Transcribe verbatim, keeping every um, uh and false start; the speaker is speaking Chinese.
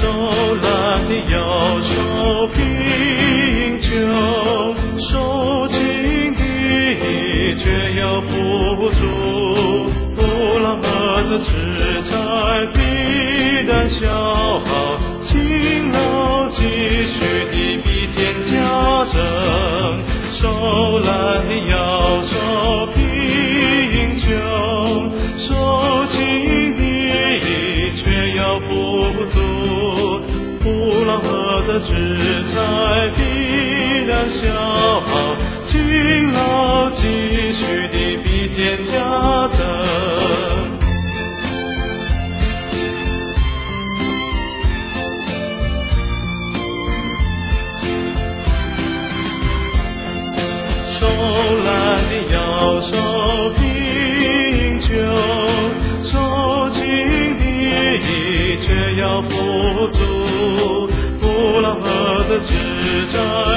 受懒的要受贫穷，受尽的却要富足，不劳而得吃柴必然消耗，勤劳积蓄的必见加增，受懒的要受贫穷，受尽的却要富足，不劳而得吃柴必然消耗，勤劳积蓄的必见加增。受懒的要受贫穷，受尽的却要富足，不劳而得吃柴